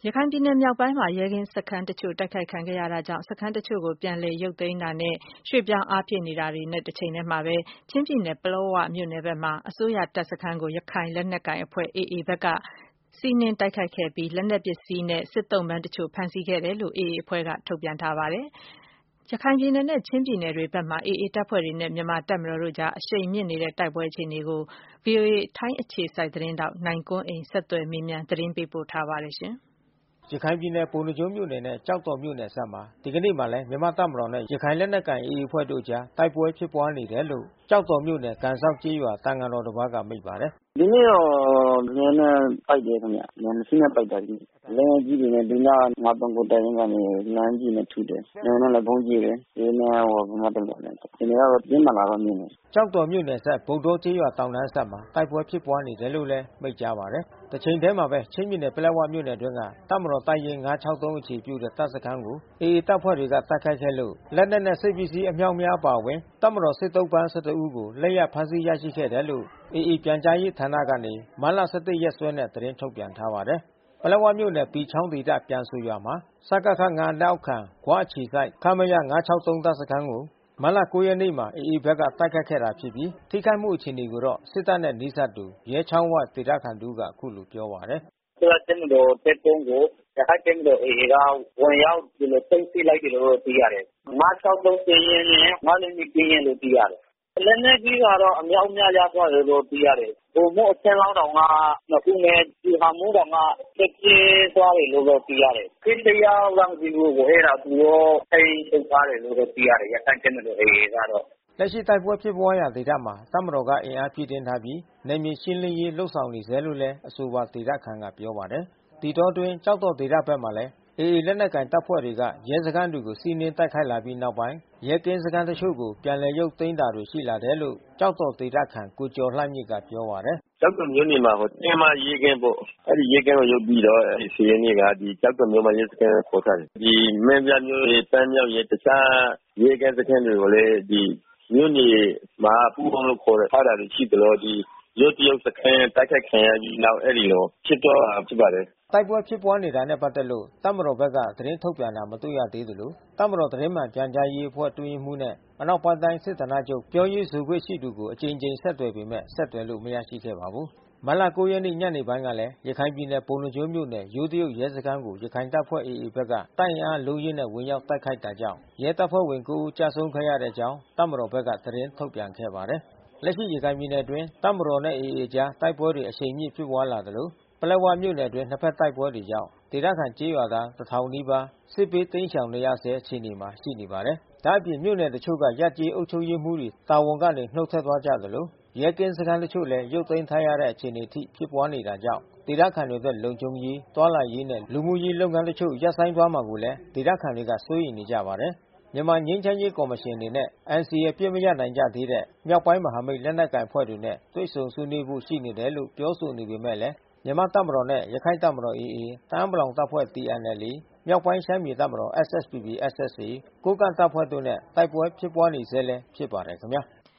ရခိုင်ပြည်နယ်မြောက်ပိုင်းမှာရဲကင်းစခန်းတချို့တိုက်ခိုက်ခံခဲ့ရတာကြောင့်စခန်းတချို့ကိုပြန်လည်ရုပ်သိမ်းတာနဲ့ရွှေ့ပြောင်းအားဖြည့်နေတာတွေနဲ့တချိန်တည်းမှာပဲချင်းပြည်နယ်ပလောဝမြို့နယ်ဘက်မှာအစိုးရတပ်စခန်းကိုရခိုင်လက်နက်ကိုင်အဖွဲ့ AA ဘက်ကစီးနင်းတိုက်ခိုက်ခဲ့ပြီးလက်နက်ပစ္စည်းနဲ့စစ်သုံ့ပန်းတချို့ဖမ်းဆီးခဲ့တယ်လို့ AA အဖွဲ့ကထုတ်ပြန်ထားပါတယ်။ရခိုင်ပြည်နယ်နဲ့ချင်းပြည်နယ်တွေဘက်မှာ AA တပ်ဖွဲ့တွေနဲ့မြန်မာတပ်မတော်တို့ကြားအရှိန်မြင့်နေတဲ့တိုက်ပွဲအခြေအနေကို VOA ထိုင်းအခြေစိုက်သတင်းတောက်နိုင်ကွန်းအိန်ဆက်သွယ်မေးမြန်းသတင်းပေးပို့ထားပါတယ်။ရခိုင်ပြည်နယ်ပုဏ္ဏားကျွန်းမြို့နယ်နဲ့ကျောက်တော်မြို့နယ်စပ်မှာဒီကနေ့မှလည်းမြန်မာတပ်မတော်နဲ့ရခိုင်လက်နက်ကိုင် AA အဖွဲ့တို့ကြားတိုက်ပွဲဖြစ်ပွါးနေတယ်လို့ကျောက်တော်မြို့နယ်ကန်စောက်ကျေးရွာတန်ဃာတော်တစ်ပါးကမိန့်ပါတယ်။ဒီနေ့တော့နည်းနည်းပိုက်တယ်ခင်ဗျ။နှစ်စီးနဲ့ပိုက်တာဒီနေ့။လက်နက်ကြီးတွေနဲ့ဒီည939တိုင်ကနေလမ်းကြီးနဲ့ထုတယ်။နည်းနည်းလည်းဘုံးကြီးတယ်။ဒီနေ့ဗမာတပ်တော်နဲ့ဒီနေ့ကတော့ပြင်းထန်လာတော့မြင်တယ်။ကျောက်တော်မြို့နယ်ဆက်ဗုဒ္ဓကျေးရွာတောင်တန်းဆက်မှာတိုက်ပွဲဖြစ်ပွါးနေတယ်လို့လည်းမိန့်ကြားပါတယ်။တချိန်တည်းမှာပဲချင်းပြည်နယ်ပလက်ဝမြို့နယ်အတွင်းကတပ်မတော်တိုက်ရင်963အခြေပြုတဲ့တပ်စခန်းကို AA တပ်ဖွဲ့တွေကတိုက်ခိုက်ခဲ့လို့လက်နက်နဲ့စစ်ပစ္စည်းအမြောက်များအပါအဝင်တပ်မတော်စစ်သုံ့ပန်း11ဦးကိုလက်ရဖမ်းဆီးရရှိခဲ့တယ်လို့ AA ပြန်ကြားရေးဌာနကနေမတ်လ17ရက်စွဲနဲ့သတင်းထုတ်ပြန်ထားပါတယ်။ပလက်ဝမြို့နယ်ပီချောင်းဒေသပြန်ဆိုရွာမှာစကခ5လက်အောက်ခံဂွအခြေစိုက်ခမရ963တပ်စခန်းကိုမတ်လ9ရက်နေ့မှာ AA ဘက်ကတိုက်ခိုက်ခဲ့တာဖြစ်ပြီးထိခိုက်မှုအခြေအနေကိုတော့စစ်တပ်နဲ့နှိစပ်သူရဲချောင်းဝဒေသခံတို့ကအခုလိုပြောပါတယ်။ဆိုတော့ကျွန်တော်တက်တုံးကိုရခိုင်တပ်တော် AA ကဝင်ရောက်ဒီလိုသိမ်းဆီးလိုက်တယ်လို့သိရတယ်။963စည်ရင်နဲ့9လက်နက်ကြီးရင်လို့သိရတယ်။လက်နက်ကြီးကတော့အမြောက်များရသွားတယ်လို့သိရတယ်။ဘုံမို့အချင်းလောင်းတောင်ကနှစ်ခုနဲ့ဒီဟာမိုးတောင်ကတက်ကျသွားတယ်လို့သိရတယ်။ခိတရားလမ်းစီကိုအဲ့ဒါသူရောအိမ်ထုတ်ထားတယ်လို့သိရတယ်ရခိုင်တပ်တော် AA ကတော့လက်ရှိတိုက်ပွဲဖြစ်ပွါးရာဒေသမှာတပ်မတော်ကအင်အားဖြည့်တင်းထားပြီးနယ်မြေရှင်းလင်းရေးလုပ်ဆောင်နေဆဲလို့လည်းအဆိုပါဒေသခံကပြောပါတယ်။ဒီတောအတွင်းကျောက်တော်ဒေသဘက်မှာလည်း AA လက်နက်ကိုင်တပ်ဖွဲ့တွေကရဲစခန်းတွေကိုစီးနင်းတိုက်ခိုက်လာပြီးနောက်ပိုင်းရဲကင်းစခန်းတချို့ကိုပြန်လည်ရုပ်သိမ်းတာတွေရှိလာတယ်လို့ကျောက်တော်ဒေသခံကိုကျော်လှမြင့်ကပြောပါတယ်။ကျောက်တော်မြို့နယ်မှာတင်းမရဲကင်းပေါ့။အဲဒီရဲကင်းကိုရုပ်ပြီးတော့စီရင်နေကဒီကျောက်တော်မြို့မှာရဲစခန်းခေါ်ထားတယ်။ဒီမင်းပြမြို့ရဲ့တန်းမြောက်ရဲ့တခြားရဲကင်းစခန်းတွေကိုလည်းဒီမြို့နယ်မှာပူးပေါင်းလို့ခေါ်ထားတာရှိတယ်လို့ဒီရုပ်တရုပ်စခန်းတိုက်ခိုက်ခံရပြီးနောက်အဲဒီလိုဖြစ်တော့ဖြစ်ပါတယ်။တိုက်ပွဲဖြစ်ပွါးနေတာနဲ့ပတ်သက်လို့တပ်မတော်ဘက်ကသတင်းထုတ်ပြန်တာမတွေ့ရသေးသလိုတပ်မတော်သတင်းမှန်ပြန်ကြားရေးအဖွဲ့အတွင်းရေးမှူးနဲ့အနောက်ပိုင်းတိုင်းစစ်ဌာနချုပ်ပြောရေးဆိုခွင့်ရှိသူကိုအကြိမ်ကြိမ်ဆက်သွယ်ပေမဲ့ဆက်သွယ်လို့မရရှိခဲ့ပါဘူး။မတ်လ9ရက်နေ့ညနေပိုင်းကလည်းရခိုင်ပြည်နယ်ပုဏ္ဏားကျွန်းမြို့နယ်ယိုးတရုတ်ရဲစခန်းကိုရခိုင်တပ်ဖွဲ့ AA ဘက်ကတိုက်အင်အားလုံးရင်းနဲ့ဝင်ရောက်တိုက်ခိုက်တာကြောင့်ရဲတပ်ဖွဲ့ဝင်9ဦးကြာဆုံးခဲ့ရတဲ့အကြောင်းတပ်မတော်ဘက်ကသတင်းထုတ်ပြန်ခဲ့ပါတယ်။လက်ရှိရခိုင်ပြည်နယ်အတွင်းတပ်မတော်နဲ့ AA ကြားတိုက်ပွဲတွေအရှိန်မြင့်ဖြစ်ပွါးလာသလိုပလက်ဝမြို့နယ်အတွင်းနှစ်ဖက်တိုက်ပွဲတွေကြောင့်ဒေသခံကျေးရွာသား1000နီးပါးစစ်ဘေးတိမ်းရှောင်နေရဆဲအခြေအနေမှာရှိနေပါတယ်။ဒါ့အပြင်မြို့နယ်တချို့ကရပ်ကျေးအုပ်ချုပ်ရေးမှူးတွေတာဝန်ကနေနှုတ်ထွက်သွားကြသလိုရဲကင်းစခန်းတချို့လည်းရုပ်သိမ်းထားရတဲ့အခြေအနေအထိဖြစ်ပွါးနေတာကြောင့်ဒေသခံတွေအတွက်လုံခြုံရေးသွားလာရေးနဲ့လူမှုရေးလုပ်ငန်းတချို့ရပ်ဆိုင်းသွားမှာကိုလည်းဒေသခံတွေကစိုးရိမ်နေကြပါတယ်။မြန်မာငြိမ်းချမ်းရေးကော်မရှင်အနေနဲ့ NCA အပြည့်မရနိုင်ကြသေးတဲ့မြောက်ပိုင်းမဟာမိတ်လက်နက်ကိုင်အဖွဲ့တွေနဲ့တွေ့ဆုံဆွေးနွေးဖို့ရှိနေတယ်လို့ပြောဆိုနေပေမဲ့လည်းမြန်မာတပ်မတော်နဲ့ရခိုင်တပ်မတော် AA တအာင်းပလောင်တပ်ဖွဲ့ TNLA မြောက်ပိုင်းရှမ်းပြည်တပ်မတော် SSPP/SSA ကိုးကန့်တပ်ဖွဲ့တို့နဲ့တိုက်ပွဲဖြစ်ပွါးနေဆဲလည်းဖြစ်ပါတယ်ခင်ဗျာ။